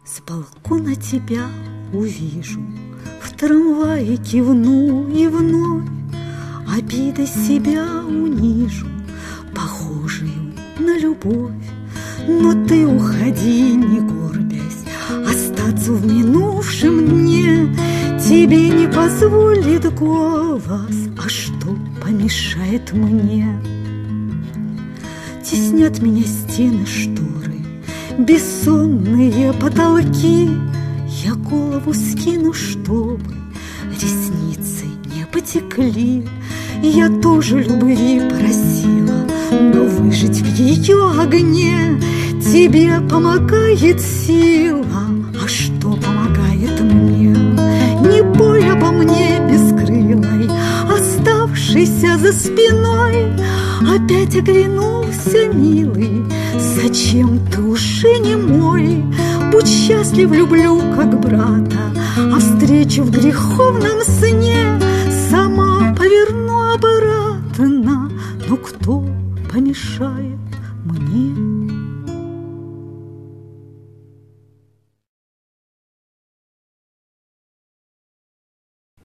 С балкона тебя увижу, в трамвае кивну и вновь обидой себя унижу, похожую на любовь. Но ты уходи, не горбясь, остаться в минувшем дне тебе не позволит голос, а что помешает мне? Теснят меня стены, шторы, бессонные потолки. Я голову скину, чтобы ресницы не потекли. Я тоже любви просила, но выжить в ее огне тебе помогает сила. А что помогает мне? Не боль обо мне бескрылой, оставшейся за спиной. Опять оглянулся, милый, зачем ты уже не мой? Будь счастлив, люблю как брата, а встречу в греховном сне сама поверну обратно. Но кто помешает мне?